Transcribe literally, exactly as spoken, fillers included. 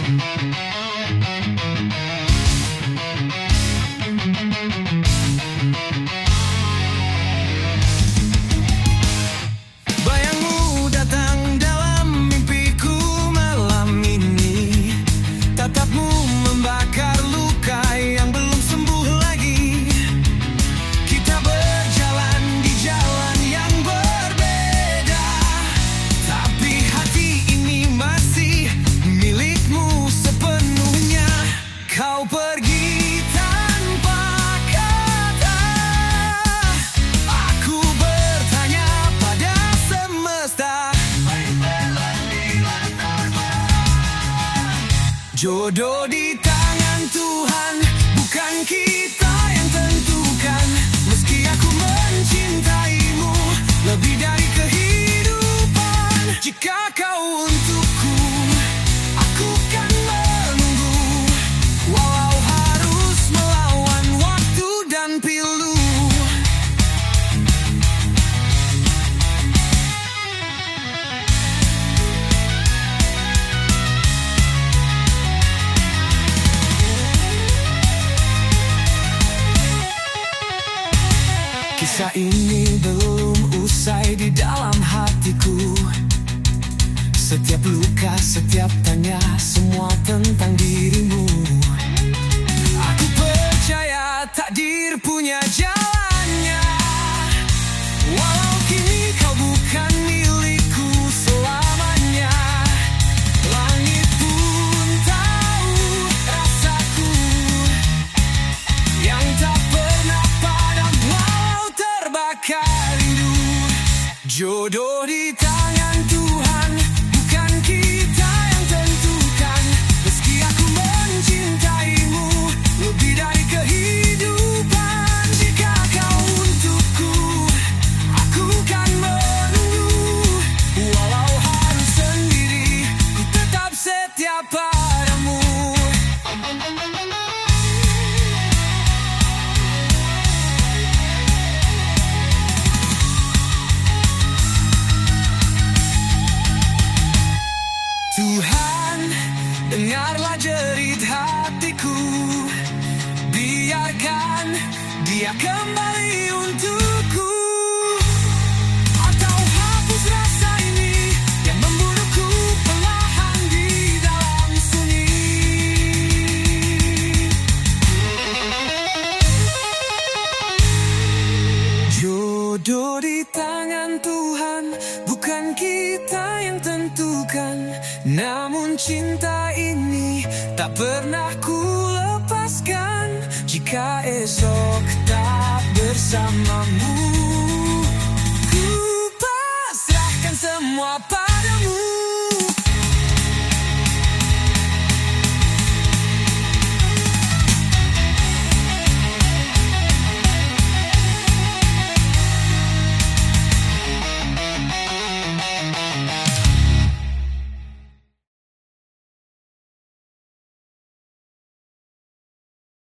Bayangmu datang dalam mimpiku malam ini. Tatapmu membakar luka yang belum sembuh lagi. Kita berjalan di jalan yang berbeda, tapi hati ini masih milikmu sepenuhnya. Kau pergi tanpa kata. Aku bertanya pada semesta, jodoh di tangan Tuhan, bukan kita yang tentukan. Meski aku mencintaimu lebih dari kehidupan, jika kau untukku, aku kan menunggu, walau harus melawan waktu dan pilu. Kisah ini belum usai di dalam hatiku. Setiap luka, setiap tanya, semua tentang dirimu. Aku percaya takdir punya jalannya, walau kini kau bukan milikku selamanya. Langit pun tahu rasaku yang tak pernah padam walau terbakar rindu. Jodoh di tangan Tuhan, bukan kita yang tentukan. Meski aku mencintaimu lebih dari kehidupan, jika kau untukku, aku kan menunggu, walau harus sendiri, ku tetap setia padamu. Tuhan, dengarlah jerit hatiku. Biarkan dia kembali untukku, atau hapus rasa ini yang membunuhku perlahan di dalam sunyi. Jodoh di tangan Tuhan, bukan kita yang tentukan. Namun cinta ini tak pernah ku lepaskan. Jika esok tak bersamamu, ku pasrahkan semua padamu.